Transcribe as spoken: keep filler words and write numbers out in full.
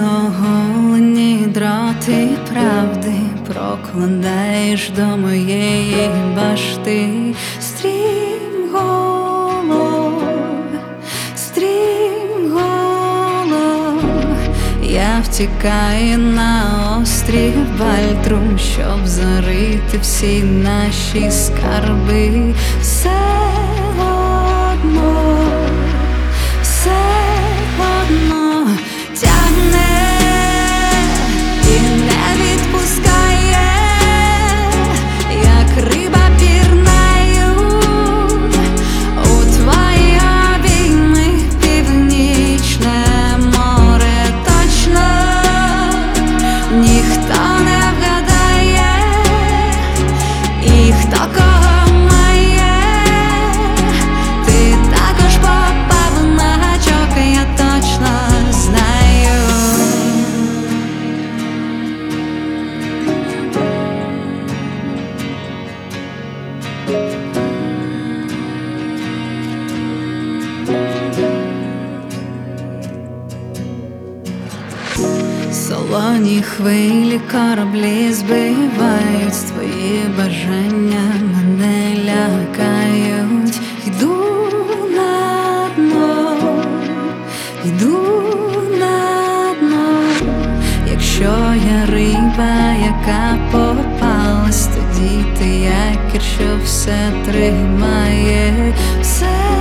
оголені дроти правди прокладаєш до моєї башти. Стрімголов, стрімголов, я втікаю на острів Бальтрум, щоб зарити всі наші скарби. Все одно, все одно тягне і не відпускає, як риба пірнаю у твої обійми. Північне море точно ніхто не вгадає, і хто кого має. Ти також попав на гачок, я точно знаю. Солоні хвилі кораблі збивають, твої бажання мене лякають. Йду на дно, йду на дно. Якщо я риба, яка попалась, тоді ти якір, що все тримає, все